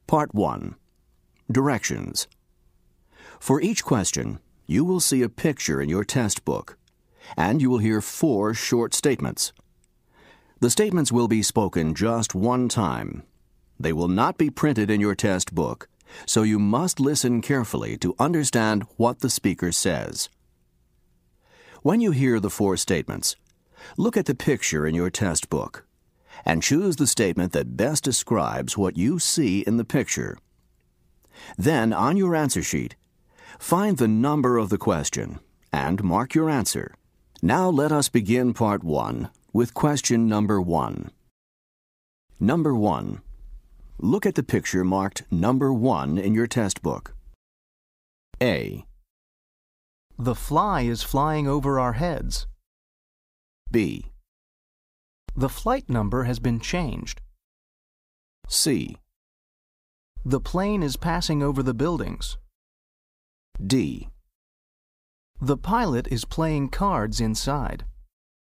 Part 1. Directions. For each question, you will see a picture in your test book, and you will hear 4 short statements. The statements will be spoken just one time. They will not be printed in your test book, so you must listen carefully to understand what the speaker says. When you hear the 4 statements, look at the picture in your test book and choose the statement that best describes what you see in the picture. Then, on your answer sheet, find the number of the question and mark your answer. Now let us begin Part 1 with question number 1. Number 1. Look at the picture marked number 1 in your test book. A. The fly is flying over our heads. B. The flight number has been changed. C. The plane is passing over the buildings. D. The pilot is playing cards inside.